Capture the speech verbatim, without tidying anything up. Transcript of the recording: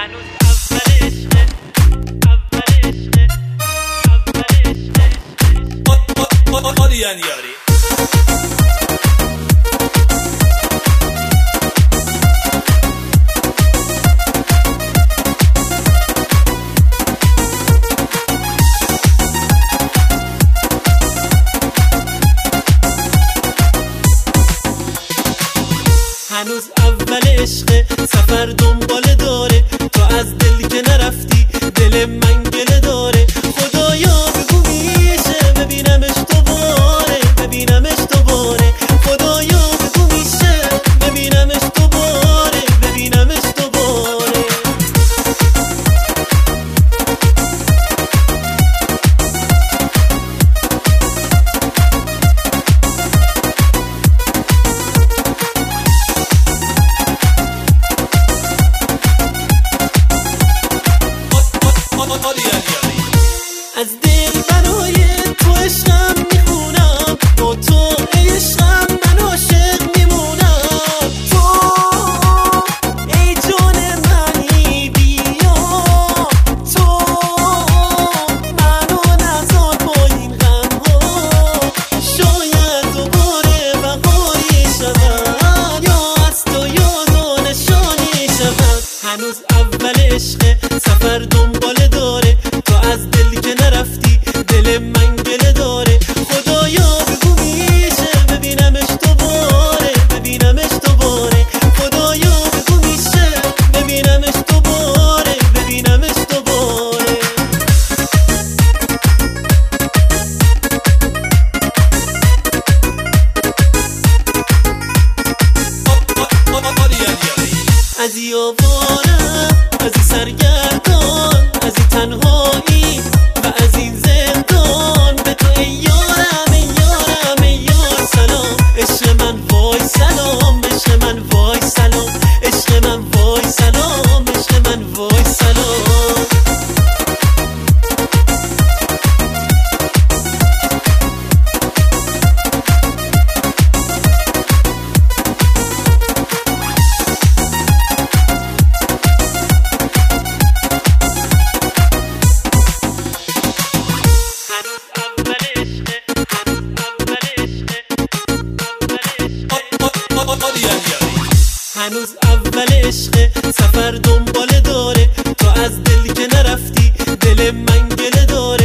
هنوز اول عشقه اول عشقه اول عشقه آریان یاری. هنوز اول عشقه، سفر دنبال داره، تو از دل که نرفتی دل من گله داره. خدایا بگو میشه ببینمش دوباره، ببینمش دوباره. خدایا بگو میشه ببینمش دوباره، ببینمش دوباره. از دل برای تو عشقم میخونم، با تو ای عشقم من عاشق میمونم. تو ای جان منی بیا، تو منو نذار با این غم ها. شاید دوباره بهاری شود، یا از تو یاد و نشانی شود. هنوز اول عشقه، سفر دنبال داره، تو از دل که نرفتی دل من گله داره. خدایا بگو میشه ببینمش دوباره، ببینمش دوباره. خدایا بگو میشه ببینمش دوباره، ببینمش دوباره. از این آوارم، از این سرگردان، از این تنهایی و از این زندان، به تو ای یارم ای یارم ای یار سلام. عشق من وای سلام، عشق من وای سلام، عشق من وای سلام، عشق من وای سلام. هنوز اول عشقه، سفر دنبال داره، تو از دل که نرفتی دل من گله داره.